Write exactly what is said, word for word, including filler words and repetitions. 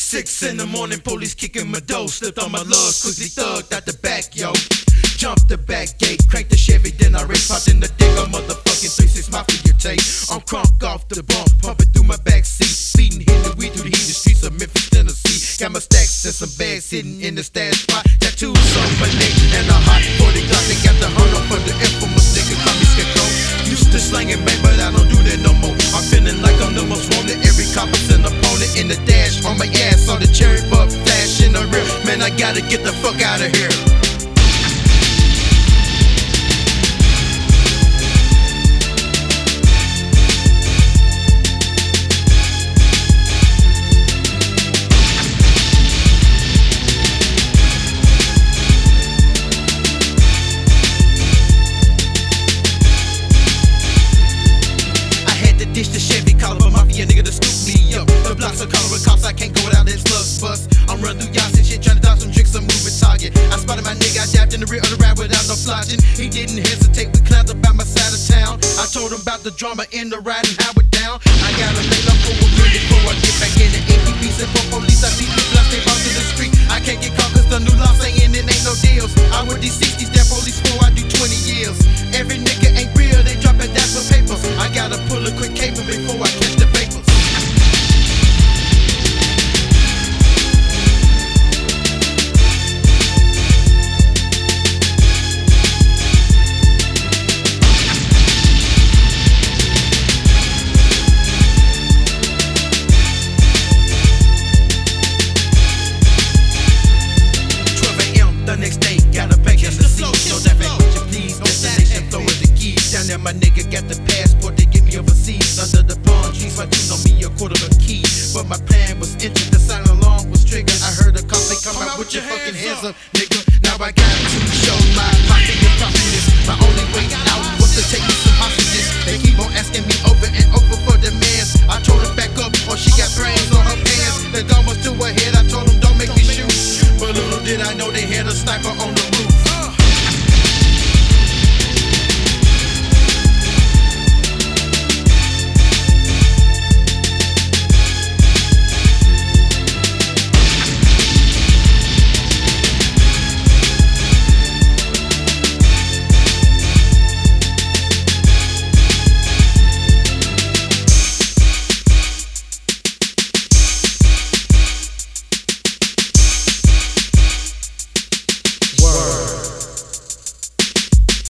Six in the morning, police kicking my door. Slipped on my lugs, quickly thugged out the back, yo. Jumped the back gate, cranked the Chevy, then I race popped in the digger, motherfucking three six Mafia tape. I'm crunk off the bump, pumping through my backseat, feeding hitting weed through the heated streets of Memphis, Tennessee. Got my stacks and some bags sitting in the stash spot. Tattoos on my neck and a hot forty Glock. They got the hunt up for the infamous nigga, call me Scarecrow. Used to slanging bang, but I don't do that no more. I'm feeling like I'm the most wanted. Every cop is an opponent in the dash on my ass, on the cherry bug flash in the rear. Man, I gotta get the fuck out of here. Dish the Chevy, call up a Mafia nigga to scoop me up. The blocks are calling with cops, I can't go without that slugs bus. I'm running through y'all and shit, trying to dodge some tricks, I'm moving target. I spotted my nigga, I dabbed in the rear of the ride without no flogging. He didn't hesitate, we clapped about my side of town. I told him about the drama in the ride and how it down. I gotta lay low for a minute before I get back in the A P P. Said for police, I see these blocks, they bounced to the street. I can't get caught cause the new law saying it ain't no deals. I work these sixties, that police for I do twenty years. Every nigga ain't real, they dropping that for papers. I gotta pull a quick cable before I catch the vapors. twelve A M the next day, got a bank in the seat. No that back with you please, destination Florida Keys. Down there my nigga got the passport, they give me overseas. Under the palm trees, my dude on me a quarter of a key. But my plan was injured, the silent alarm was triggered. I heard a call, they come out with your fucking hands up, nigga. Now I got two shots.